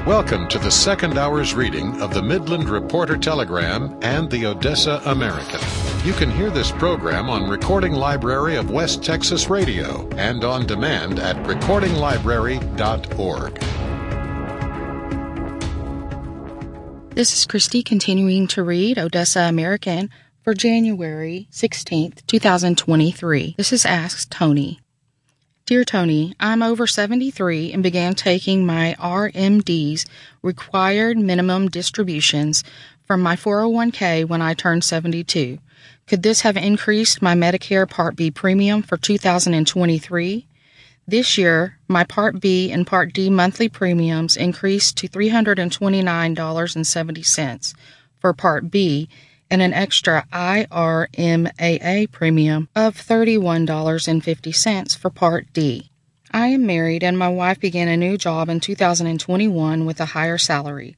Welcome to the second hour's reading of the Midland Reporter Telegram and the Odessa American. You can hear this program on Recording Library of West Texas Radio and on demand at recordinglibrary.org. This is Christy continuing to read Odessa American for January 16th, 2023. This is Ask Tony. Dear Tony, I'm over 73 and began taking my RMD's required minimum distributions from my 401k when I turned 72. Could this have increased my Medicare Part B premium for 2023? This year, my Part B and Part D monthly premiums increased to $329.70 for Part B and an extra IRMAA premium of $31.50 for Part D. I am married and my wife began a new job in 2021 with a higher salary.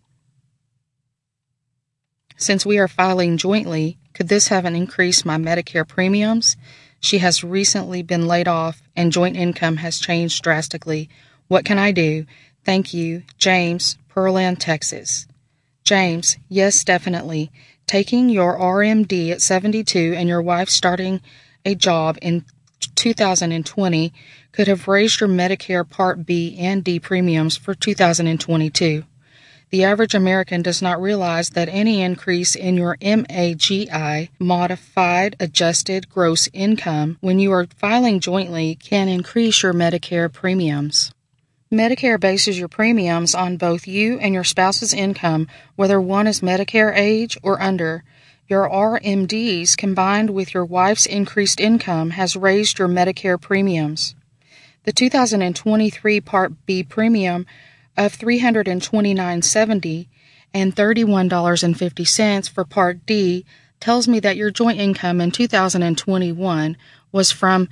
Since we are filing jointly, could this have increased my Medicare premiums? She has recently been laid off and joint income has changed drastically. What can I do? Thank you, James, Pearland, Texas. James, yes, definitely. Taking your RMD at 72 and your wife starting a job in 2020 could have raised your Medicare Part B and D premiums for 2022. The average American does not realize that any increase in your MAGI, Modified Adjusted Gross Income, when you are filing jointly can increase your Medicare premiums. Medicare bases your premiums on both you and your spouse's income, whether one is Medicare age or under. Your RMDs combined with your wife's increased income has raised your Medicare premiums. The 2023 Part B premium of $329.70 and $31.50 for Part D tells me that your joint income in 2021 was from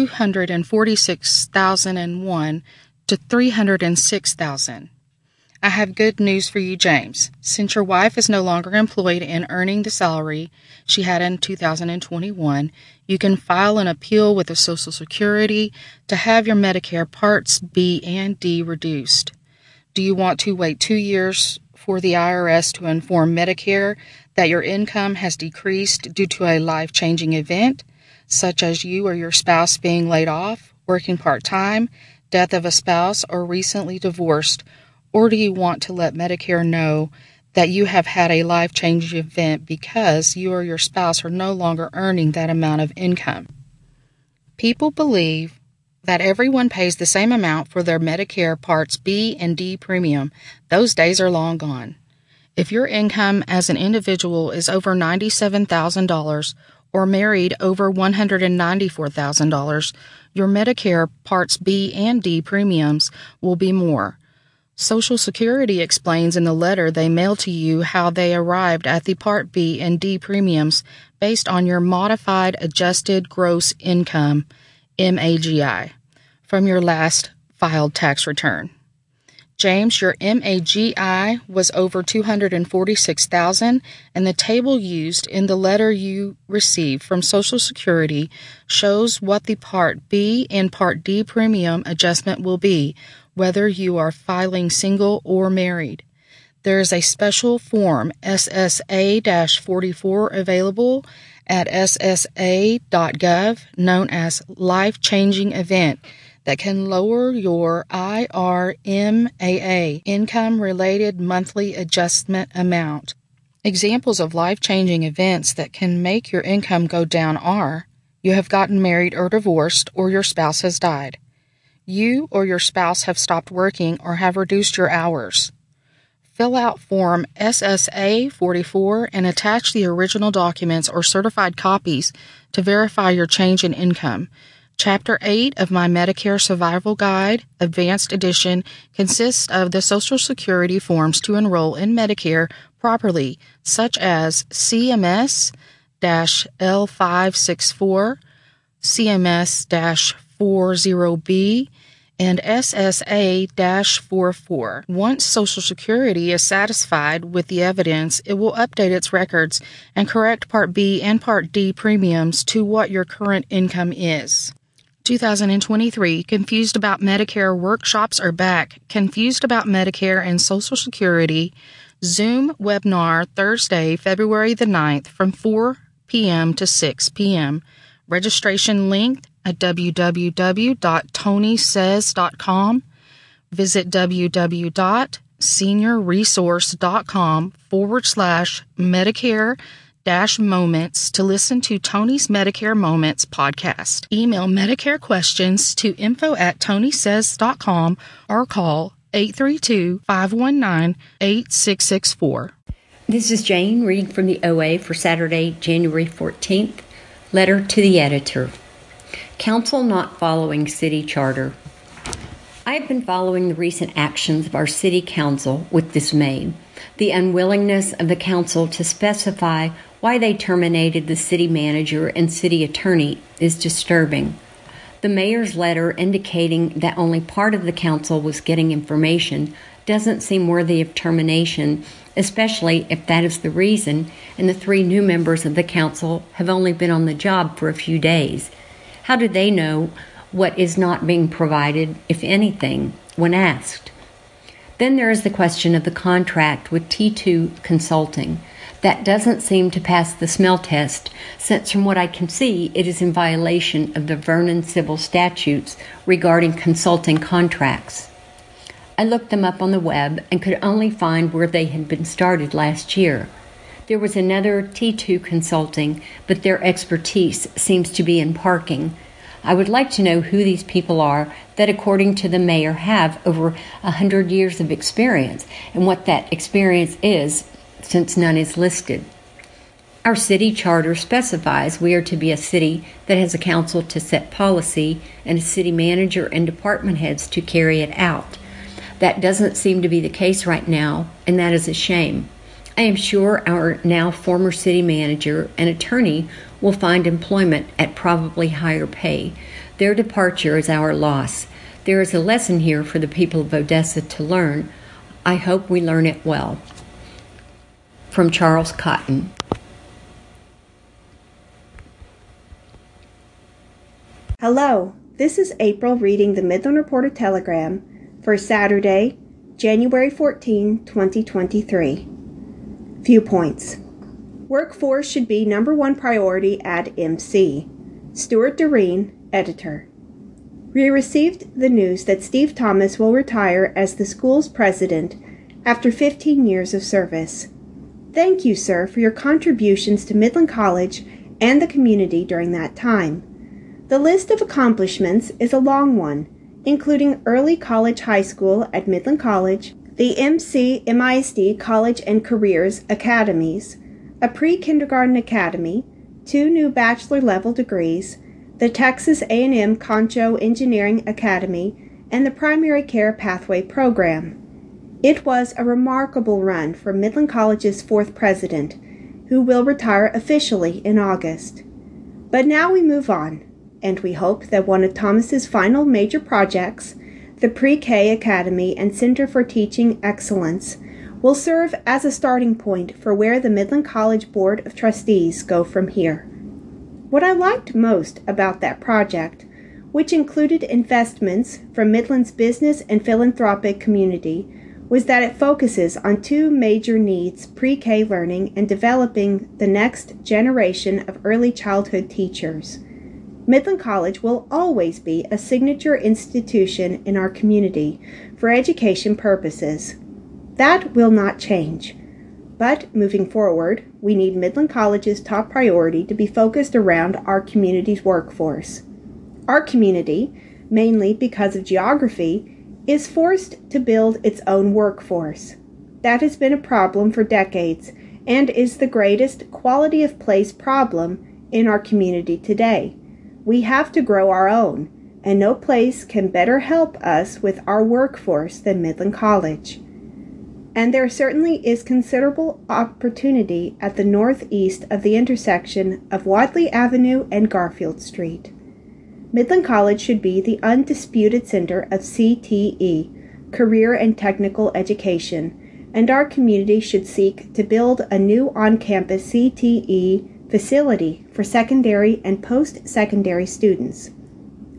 $246,001 to $306,000. I have good news for you, James. Since your wife is no longer employed and earning the salary she had in 2021, you can file an appeal with the Social Security to have your Medicare Parts B and D reduced. Do you want to wait 2 years for the IRS to inform Medicare that your income has decreased due to a life-changing event, such as you or your spouse being laid off, working part-time, death of a spouse, or recently divorced? Or do you want to let Medicare know that you have had a life-changing event because you or your spouse are no longer earning that amount of income? People believe that everyone pays the same amount for their Medicare Parts B and D premium. Those days are long gone. If your income as an individual is over $97,000 or married over $194,000, your Medicare Parts B and D premiums will be more. Social Security explains in the letter they mail to you how they arrived at the Part B and D premiums based on your Modified Adjusted Gross Income, MAGI, from your last filed tax return. James, your MAGI was over $246,000, and the table used in the letter you received from Social Security shows what the Part B and Part D premium adjustment will be, whether you are filing single or married. There is a special form, SSA-44, available at ssa.gov, known as Life-Changing Event, that can lower your IRMAA, income-related monthly adjustment amount. Examples of life-changing events that can make your income go down are: you have gotten married or divorced, or your spouse has died. You or your spouse have stopped working or have reduced your hours. Fill out Form SSA-44 and attach the original documents or certified copies to verify your change in income. Chapter 8 of my Medicare Survival Guide, Advanced Edition, consists of the Social Security forms to enroll in Medicare properly, such as CMS-L564, CMS-40B, and SSA-44. Once Social Security is satisfied with the evidence, it will update its records and correct Part B and Part D premiums to what your current income is. 2023, Confused About Medicare workshops are back. Confused About Medicare and Social Security Zoom webinar Thursday, February the 9th from 4 p.m. to 6 p.m. Registration link at www.tonysays.com. Visit www.seniorresource.com/Medicare-moments to listen to Tony's Medicare Moments podcast. Email Medicare questions to info@tonysays.com or call 832-519-8664. This is Jane reading from the OA for Saturday, January 14th. Letter to the editor. Council not following city charter. I have been following the recent actions of our city council with dismay. The unwillingness of the council to specify why they terminated the city manager and city attorney is disturbing. The mayor's letter indicating that only part of the council was getting information doesn't seem worthy of termination, especially if that is the reason, and the 3 new members of the council have only been on the job for a few days. How do they know what is not being provided, if anything, when asked? Then there is the question of the contract with T2 Consulting. That doesn't seem to pass the smell test, since from what I can see, it is in violation of the Vernon civil statutes regarding consulting contracts. I looked them up on the web and could only find where they had been started last year. There was another T2 Consulting, but their expertise seems to be in parking. I would like to know who these people are that, according to the mayor, have over 100 years of experience, and what that experience is, since none is listed. Our city charter specifies we are to be a city that has a council to set policy and a city manager and department heads to carry it out. That doesn't seem to be the case right now, and that is a shame. I am sure our now former city manager and attorney will find employment at probably higher pay. Their departure is our loss. There is a lesson here for the people of Odessa to learn. I hope we learn it well. From Charles Cotton. Hello, this is April reading the Midland Reporter-Telegram for Saturday, January 14, 2023. Viewpoints. Workforce should be #1 priority at MC. Stuart Doreen, editor. We received the news that Steve Thomas will retire as the school's president after 15 years of service. Thank you, sir, for your contributions to Midland College and the community during that time. The list of accomplishments is a long one, including early college high school at Midland College, the MISD College and Careers Academies, a pre-kindergarten academy, 2 new bachelor-level degrees, the Texas A&M Concho Engineering Academy, and the Primary Care Pathway Program. It was a remarkable run for Midland College's 4th president, who will retire officially in August. But now we move on, and we hope that one of Thomas's final major projects, the Pre-K Academy and Center for Teaching Excellence, will serve as a starting point for where the Midland College Board of Trustees go from here. What I liked most about that project, which included investments from Midland's business and philanthropic community, was that it focuses on 2 major needs: pre-K learning and developing the next generation of early childhood teachers. Midland College will always be a signature institution in our community for education purposes. That will not change. But moving forward, we need Midland College's top priority to be focused around our community's workforce. Our community, mainly because of geography, is forced to build its own workforce. That has been a problem for decades and is the greatest quality of place problem in our community today. We have to grow our own, and no place can better help us with our workforce than Midland College. And there certainly is considerable opportunity at the northeast of the intersection of Wadley Avenue and Garfield Street. Midland College should be the undisputed center of CTE, career and technical education, and our community should seek to build a new on-campus CTE facility for secondary and post-secondary students.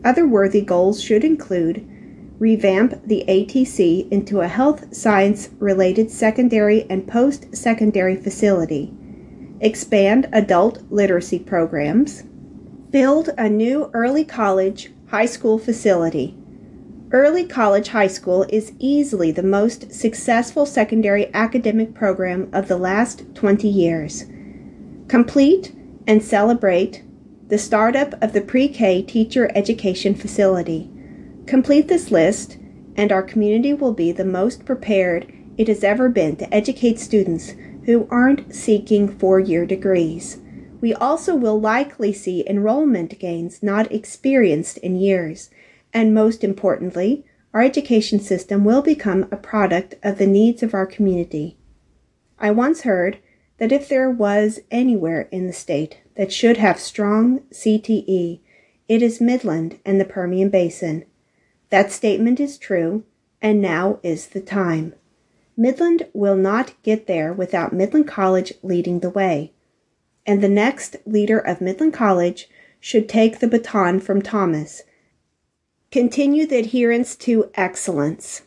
Other worthy goals should include revamp the ATC into a health science-related secondary and post-secondary facility, expand adult literacy programs, build a new early college high school facility. Early college high school is easily the most successful secondary academic program of the last 20 years. Complete and celebrate the startup of the pre-K teacher education facility. Complete this list, and our community will be the most prepared it has ever been to educate students who aren't seeking four-year degrees. We also will likely see enrollment gains not experienced in years, and most importantly, our education system will become a product of the needs of our community. I once heard that if there was anywhere in the state that should have strong CTE, it is Midland and the Permian Basin. That statement is true, and now is the time. Midland will not get there without Midland College leading the way, and the next leader of Midland College should take the baton from Thomas. Continue the adherence to excellence.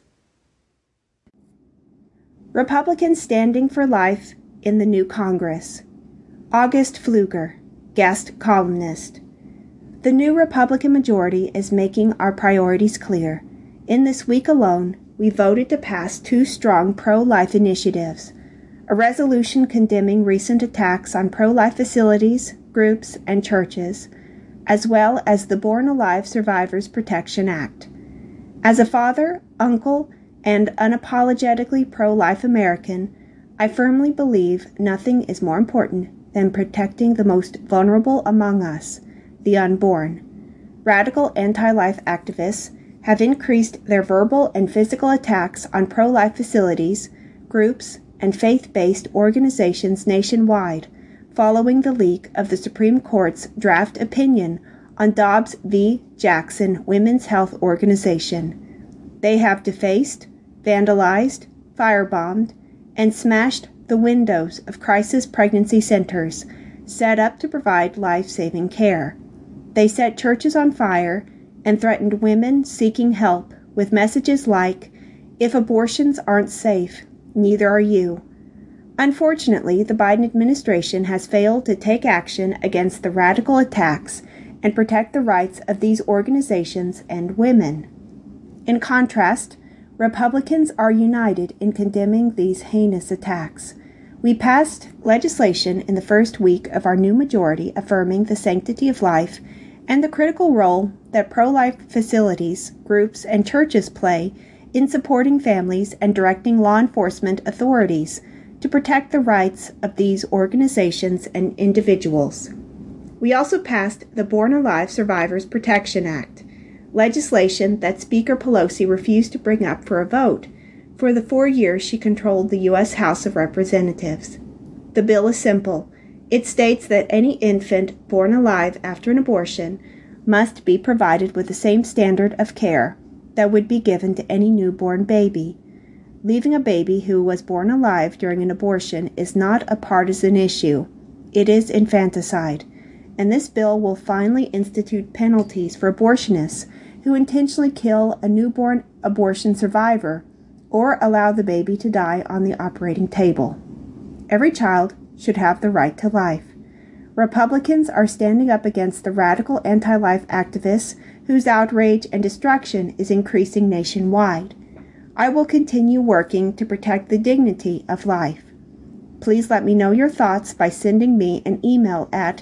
Republicans standing for life in the new Congress. August Pfluger, guest columnist. The new Republican majority is making our priorities clear. In this week alone, we voted to pass two strong pro-life initiatives: a resolution condemning recent attacks on pro-life facilities, groups, and churches, as well as the Born Alive Survivors Protection Act. As a father, uncle, and unapologetically pro-life American, I firmly believe nothing is more important than protecting the most vulnerable among us, the unborn. Radical anti-life activists have increased their verbal and physical attacks on pro-life facilities, groups, and faith-based organizations nationwide, following the leak of the Supreme Court's draft opinion on Dobbs v. Jackson Women's Health Organization. They have defaced, vandalized, firebombed, and smashed the windows of crisis pregnancy centers set up to provide life-saving care. They set churches on fire and threatened women seeking help with messages like, "If abortions aren't safe, neither are you." Unfortunately, the Biden administration has failed to take action against the radical attacks and protect the rights of these organizations and women. In contrast, Republicans are united in condemning these heinous attacks. We passed legislation in the first week of our new majority affirming the sanctity of life and the critical role that pro-life facilities, groups, and churches play in supporting families and directing law enforcement authorities to protect the rights of these organizations and individuals. We also passed the Born Alive Survivors Protection Act, legislation that Speaker Pelosi refused to bring up for a vote for the 4 years she controlled the U.S. House of Representatives. The bill is simple. It states that any infant born alive after an abortion must be provided with the same standard of care that would be given to any newborn baby. Leaving a baby who was born alive during an abortion is not a partisan issue. It is infanticide, and this bill will finally institute penalties for abortionists who intentionally kill a newborn abortion survivor or allow the baby to die on the operating table. Every child should have the right to life. Republicans are standing up against the radical anti-life activists whose outrage and destruction is increasing nationwide. I will continue working to protect the dignity of life. Please let me know your thoughts by sending me an email at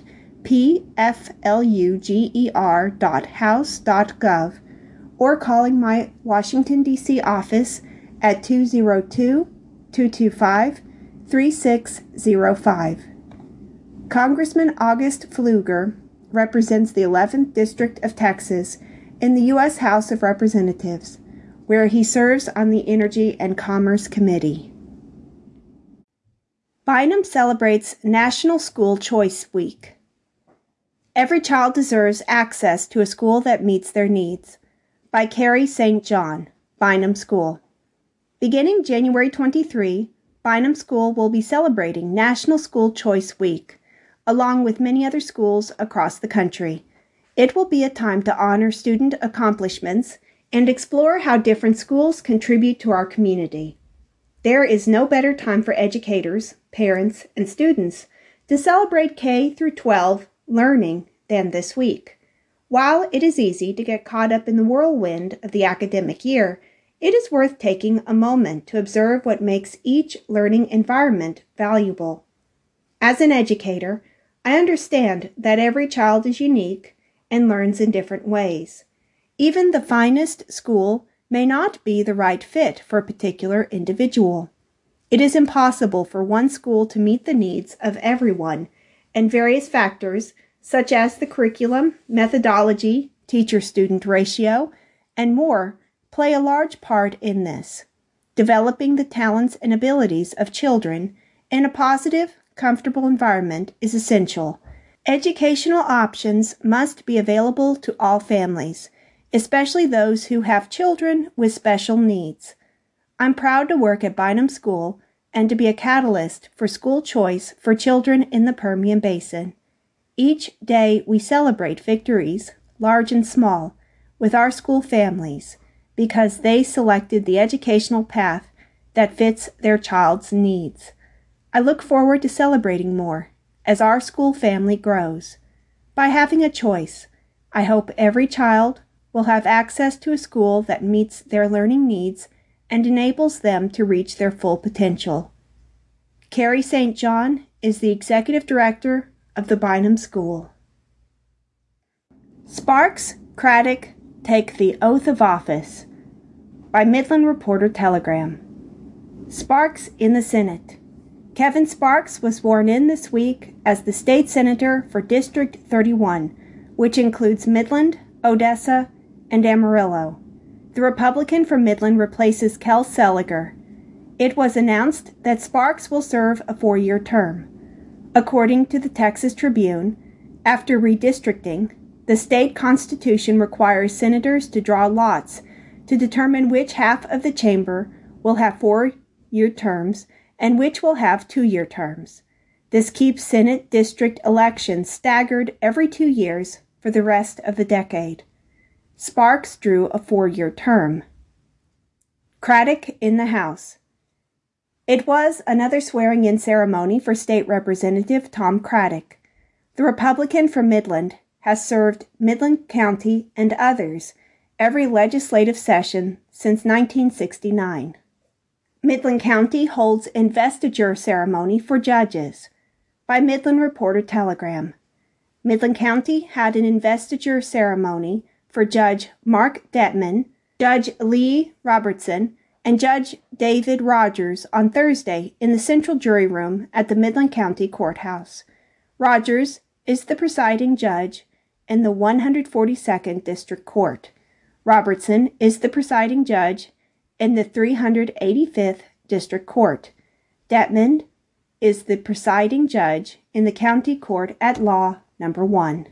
pfluger.house.gov or calling my Washington, D.C. office at 202-225-3605. Congressman August Pfluger represents the 11th District of Texas in the U.S. House of Representatives, where he serves on the Energy and Commerce Committee. Bynum celebrates National School Choice Week. Every child deserves access to a school that meets their needs. By Carrie St. John, Bynum School. Beginning January 23, Bynum School will be celebrating National School Choice Week, along with many other schools across the country. It will be a time to honor student accomplishments and explore how different schools contribute to our community. There is no better time for educators, parents, and students to celebrate K through 12 learning than this week. While it is easy to get caught up in the whirlwind of the academic year, it is worth taking a moment to observe what makes each learning environment valuable. As an educator, I understand that every child is unique and learns in different ways. Even the finest school may not be the right fit for a particular individual. It is impossible for one school to meet the needs of everyone, and various factors, such as the curriculum, methodology, teacher-student ratio, and more, play a large part in this. Developing the talents and abilities of children in a positive, comfortable environment is essential. Educational options must be available to all families, especially those who have children with special needs. I'm proud to work at Bynum School and to be a catalyst for school choice for children in the Permian Basin. Each day we celebrate victories, large and small, with our school families because they selected the educational path that fits their child's needs. I look forward to celebrating more as our school family grows. By having a choice, I hope every child will have access to a school that meets their learning needs and enables them to reach their full potential. Carrie St. John is the Executive Director of the Bynum School. Sparks Craddock take the oath of office by Midland Reporter Telegram. Sparks in the Senate. Kevin Sparks was sworn in this week as the state senator for District 31, which includes Midland, Odessa, and Amarillo. The Republican from Midland replaces Kel Seliger. It was announced that Sparks will serve a 4-year term. According to the Texas Tribune, after redistricting, the state constitution requires senators to draw lots to determine which half of the chamber will have 4-year terms and which will have 2-year terms. This keeps Senate district elections staggered every 2 years for the rest of the decade. Sparks drew a 4-year term. Craddock in the House. It was another swearing-in ceremony for State Representative Tom Craddock. The Republican from Midland has served Midland County and others every legislative session since 1969. Midland County holds investiture ceremony for judges. By Midland Reporter Telegram. Midland County had an investiture ceremony for Judge Mark Detman, Judge Lee Robertson, and Judge David Rogers on Thursday in the Central Jury Room at the Midland County Courthouse. Rogers is the presiding judge in the 142nd District Court. Robertson is the presiding judge in the 385th District Court. Detman is the presiding judge in the County Court at Law Number 1.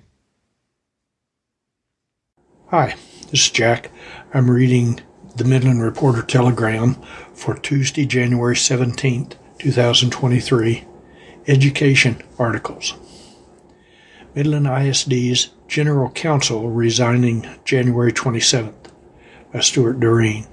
Hi, this is Jack. I'm reading the Midland Reporter Telegram for Tuesday, January 17th, 2023. Education articles. Midland ISD's General Counsel resigning January 27th by Stuart Doreen.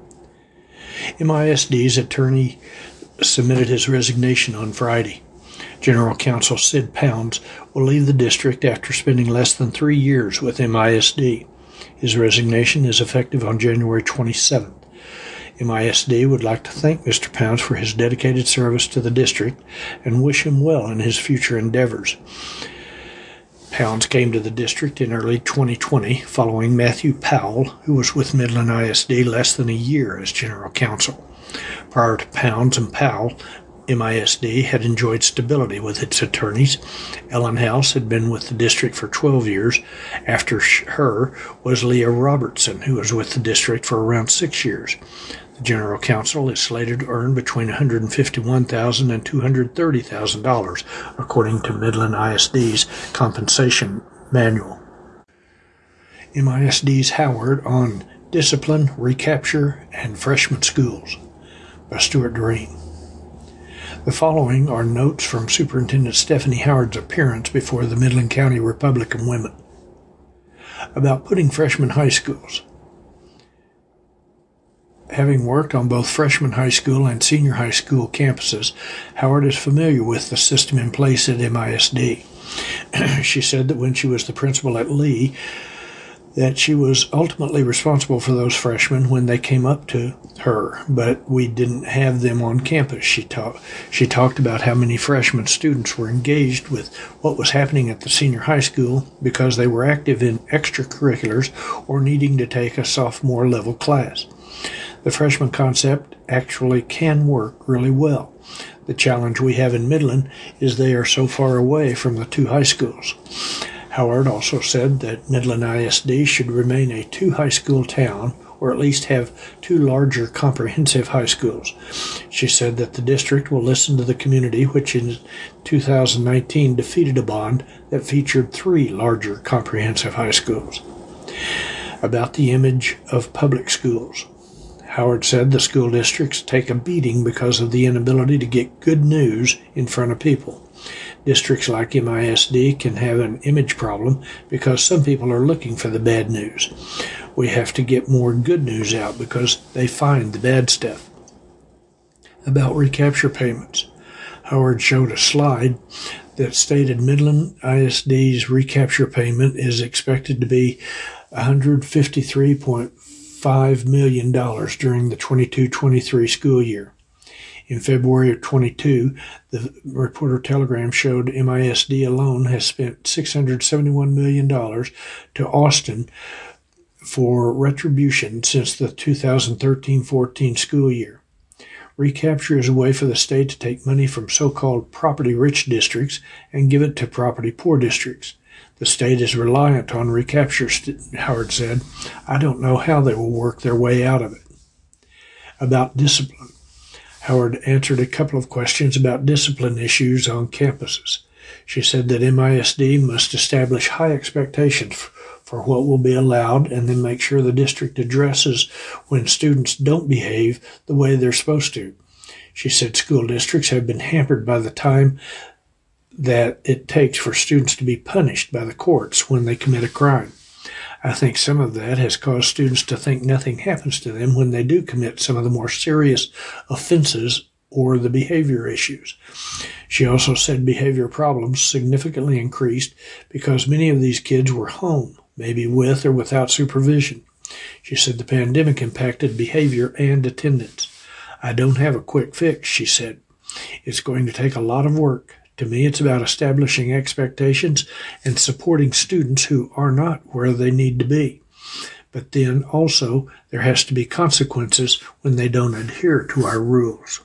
MISD's attorney submitted his resignation on Friday. General Counsel Sid Pounds will leave the district after spending less than 3 years with MISD. His resignation is effective on January 27th. MISD would like to thank Mr. Pounds for his dedicated service to the district and wish him well in his future endeavors. Pounds came to the district in early 2020 following Matthew Powell, who was with Midland ISD less than a year as General Counsel. Prior to Pounds and Powell, MISD had enjoyed stability with its attorneys. Ellen House had been with the district for 12 years. After her was Leah Robertson, who was with the district for around 6 years. The General Counsel is slated to earn between $151,000 and $230,000, according to Midland ISD's compensation manual. MISD's Howard on Discipline, Recapture, and Freshman Schools by Stuart Doreen. The following are notes from Superintendent Stephanie Howard's appearance before the Midland County Republican Women. about putting freshman high schools. Having worked on both freshman high school and senior high school campuses, Howard is familiar with the system in place at MISD. She said that when she was the principal at Lee, that she was ultimately responsible for those freshmen when they came up to her, but we didn't have them on campus. She talked about how many freshman students were engaged with what was happening at the senior high school because they were active in extracurriculars or needing to take a sophomore level class. The freshman concept actually can work really well. The challenge we have in Midland is they are so far away from the two high schools. Howard also said that Midland ISD should remain a two-high school town, or at least have two larger comprehensive high schools. She said that the district will listen to the community, which in 2019 defeated a bond that featured three larger comprehensive high schools. About the image of public schools, Howard said the school districts take a beating because of the inability to get good news in front of people. Districts like MISD can have an image problem because some people are looking for the bad news. We have to get more good news out because they find the bad stuff. About recapture payments, Howard showed a slide that stated Midland ISD's recapture payment is expected to be $153.5 million during the 22-23 school year. In February of 22, the Reporter Telegram showed MISD alone has spent $671 million to Austin for retribution since the 2013-14 school year. Recapture is a way for the state to take money from so-called property-rich districts and give it to property-poor districts. The state is reliant on recapture, Howard said. I don't know how they will work their way out of it. About discipline, Howard answered a couple of questions about discipline issues on campuses. She said that MISD must establish high expectations for what will be allowed and then make sure the district addresses when students don't behave the way they're supposed to. She said school districts have been hampered by the time that it takes for students to be punished by the courts when they commit a crime. I think some of that has caused students to think nothing happens to them when they do commit some of the more serious offenses or the behavior issues. She also said behavior problems significantly increased because many of these kids were home, maybe with or without supervision. She said the pandemic impacted behavior and attendance. I don't have a quick fix, she said. It's going to take a lot of work. To me, it's about establishing expectations and supporting students who are not where they need to be. But then also, there has to be consequences when they don't adhere to our rules.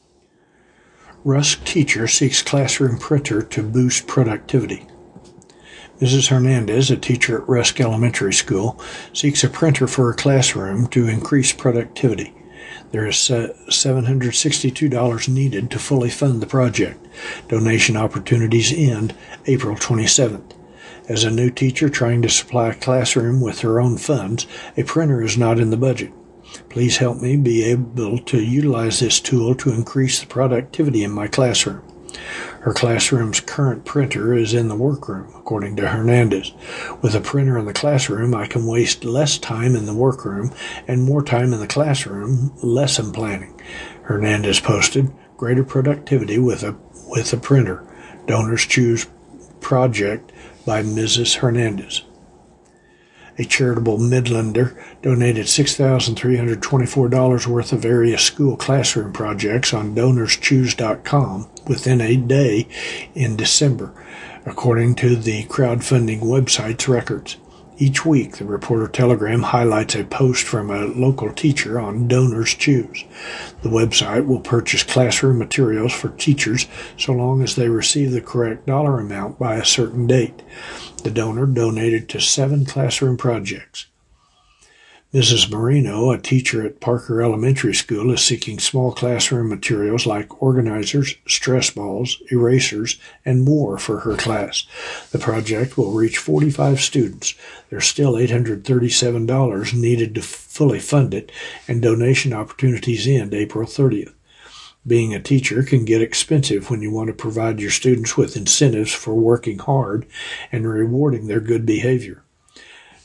Rusk teacher seeks classroom printer to boost productivity. Mrs. Hernandez, a teacher at Rusk Elementary School, seeks a printer for her classroom to increase productivity. There is $762 needed to fully fund the project. Donation opportunities end April 27th. As a new teacher trying to supply a classroom with her own funds, a printer is not in the budget. Please help me be able to utilize this tool to increase the productivity in my classroom. Her classroom's current printer is in the workroom, according to Hernandez. With a printer in the classroom, I can waste less time in the workroom and more time in the classroom lesson planning. Hernandez posted, greater productivity with a printer. Donors choose project by Mrs. Hernandez. A charitable Midlander donated $6,324 worth of various school classroom projects on DonorsChoose.com within a day in December, according to the crowdfunding website's records. Each week, the Reporter Telegram highlights a post from a local teacher on Donors Choose. The website will purchase classroom materials for teachers so long as they receive the correct dollar amount by a certain date. The donor donated to 7 classroom projects. Mrs. Marino, a teacher at Parker Elementary School, is seeking small classroom materials like organizers, stress balls, erasers, and more for her class. The project will reach 45 students. There's still $837 needed to fully fund it, and donation opportunities end April 30th. Being a teacher can get expensive when you want to provide your students with incentives for working hard and rewarding their good behavior.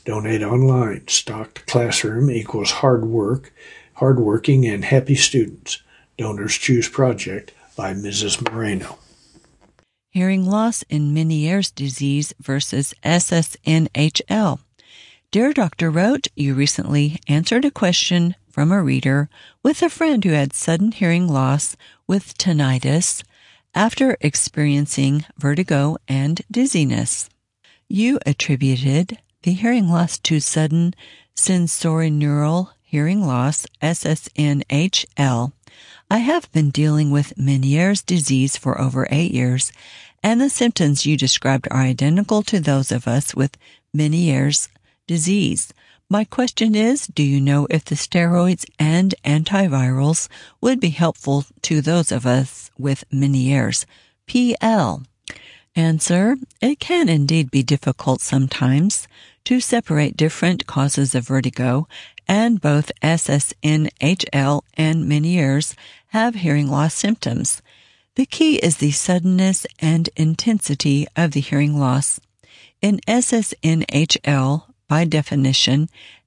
Donate online. Stocked classroom equals hardworking, and happy students. Donors Choose Project by Mrs. Moreno. Hearing loss in Meniere's disease versus SSNHL. Dear Dr. wrote, you recently answered a question from a reader with a friend who had sudden hearing loss with tinnitus after experiencing vertigo and dizziness. You attributed the hearing loss to sudden sensorineural hearing loss, SSNHL. I have been dealing with Meniere's disease for over 8 years, and the symptoms you described are identical to those of us with Meniere's disease. My question is, do you know if the steroids and antivirals would be helpful to those of us with Meniere's? PL. Answer: it can indeed be difficult sometimes to separate different causes of vertigo, and both SSNHL and Meniere's have hearing loss symptoms. The key is the suddenness and intensity of the hearing loss. In SSNHL, by definition,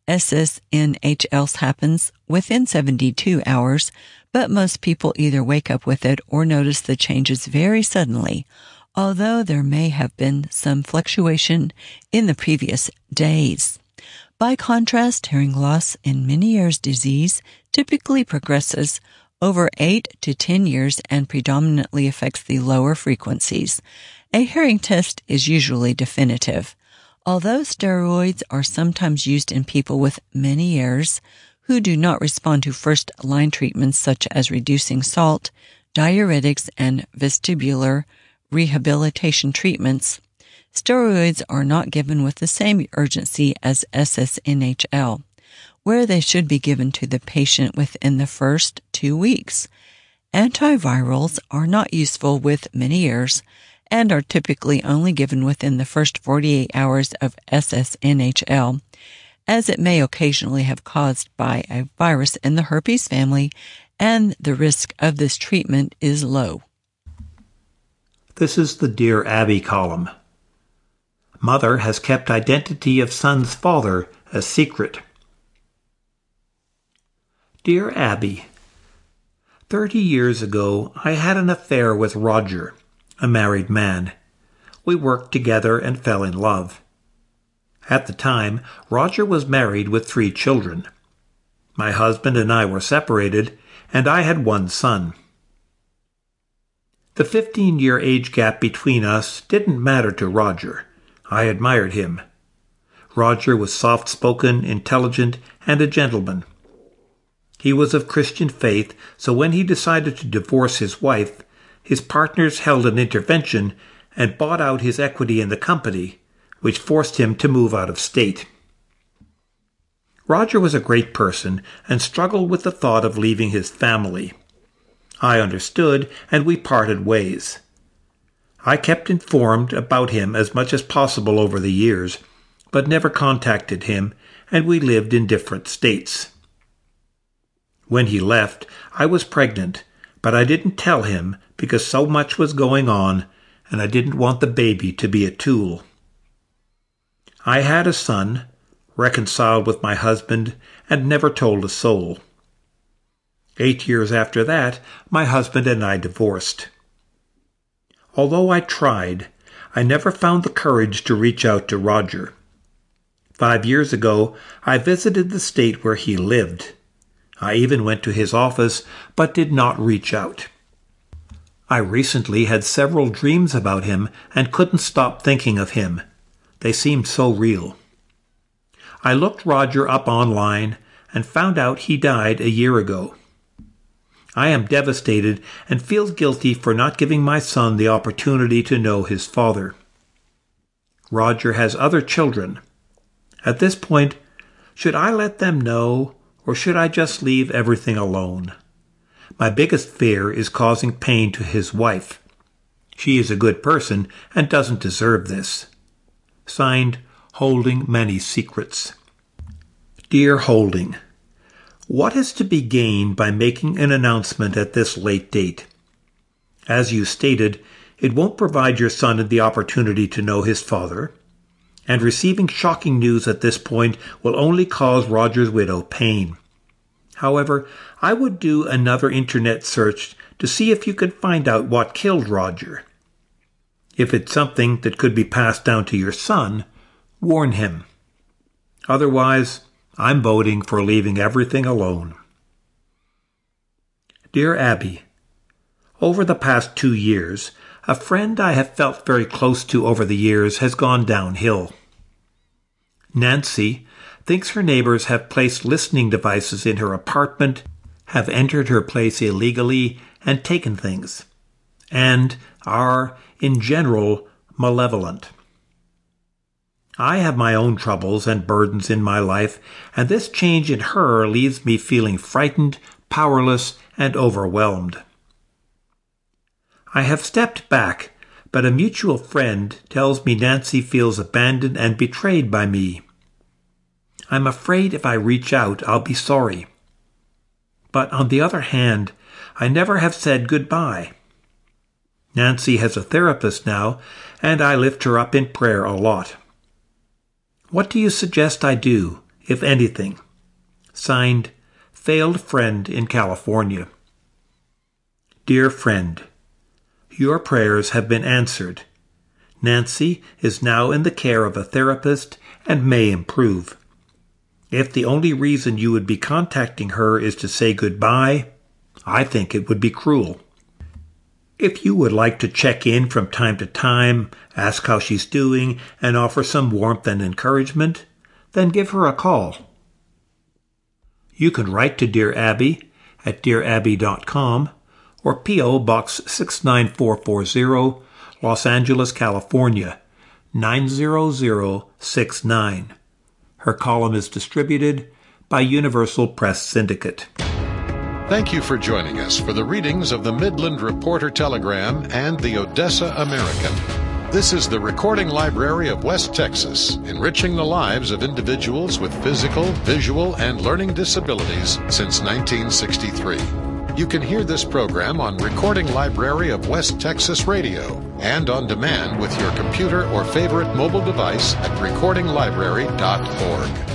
SSNHL happens within 72 hours, but most people either wake up with it or notice the changes very suddenly, although there may have been some fluctuation in the previous days. By contrast, hearing loss in Meniere's disease typically progresses over 8 to 10 years and predominantly affects the lower frequencies. A hearing test is usually definitive. Although steroids are sometimes used in people with Meniere's who do not respond to first-line treatments such as reducing salt, diuretics, and vestibular rehabilitation treatments, steroids are not given with the same urgency as SSNHL, where they should be given to the patient within the first 2 weeks. Antivirals are not useful with Meniere's and are typically only given within the first 48 hours of SSNHL, as it may occasionally have caused by a virus in the herpes family, and the risk of this treatment is low. This is the Dear Abby column. Mother has kept identity of son's father a secret. Dear Abby, 30 years ago I had an affair with Roger, a married man. We worked together and fell in love. At the time, Roger was married with 3 children. My husband and I were separated, and I had 1 son. The 15-year age gap between us didn't matter to Roger. I admired him. Roger was soft-spoken, intelligent, and a gentleman. He was of Christian faith, so when he decided to divorce his wife, his partners held an intervention and bought out his equity in the company, which forced him to move out of state. Roger was a great person and struggled with the thought of leaving his family. I understood, and we parted ways. I kept informed about him as much as possible over the years, but never contacted him, and we lived in different states. When he left, I was pregnant, but I didn't tell him because so much was going on, and I didn't want the baby to be a tool. I had a son, reconciled with my husband, and never told a soul. 8 years after that, my husband and I divorced. Although I tried, I never found the courage to reach out to Roger. 5 years ago, I visited the state where he lived. I even went to his office, but did not reach out. I recently had several dreams about him and couldn't stop thinking of him. They seemed so real. I looked Roger up online and found out he died a year ago. I am devastated and feel guilty for not giving my son the opportunity to know his father. Roger has other children. At this point, should I let them know, or should I just leave everything alone? My biggest fear is causing pain to his wife. She is a good person and doesn't deserve this. Signed, Holding Many Secrets. Dear Holding, what is to be gained by making an announcement at this late date? As you stated, it won't provide your son the opportunity to know his father. and receiving shocking news at this point will only cause Roger's widow pain. However, I would do another internet search to see if you could find out what killed Roger. If it's something that could be passed down to your son, warn him. Otherwise, I'm voting for leaving everything alone. Dear Abby, over the past 2 years, a friend I have felt very close to over the years has gone downhill. Nancy thinks her neighbors have placed listening devices in her apartment, have entered her place illegally and taken things, and are, in general, malevolent. I have my own troubles and burdens in my life, and this change in her leaves me feeling frightened, powerless, and overwhelmed. I have stepped back, but a mutual friend tells me Nancy feels abandoned and betrayed by me. I'm afraid if I reach out, I'll be sorry. But on the other hand, I never have said goodbye. Nancy has a therapist now, and I lift her up in prayer a lot. What do you suggest I do, if anything? Signed, Failed Friend in California. Dear friend, your prayers have been answered. Nancy is now in the care of a therapist and may improve. If the only reason you would be contacting her is to say goodbye, I think it would be cruel. If you would like to check in from time to time, ask how she's doing, and offer some warmth and encouragement, then give her a call. You can write to Dear Abby at dearabby.com or P.O. Box 69440, Los Angeles, California, 90069. Her column is distributed by Universal Press Syndicate. Thank you for joining us for the readings of the Midland Reporter Telegram and the Odessa American. This is the Recording Library of West Texas, enriching the lives of individuals with physical, visual, and learning disabilities since 1963. You can hear this program on Recording Library of West Texas Radio and on demand with your computer or favorite mobile device at recordinglibrary.org.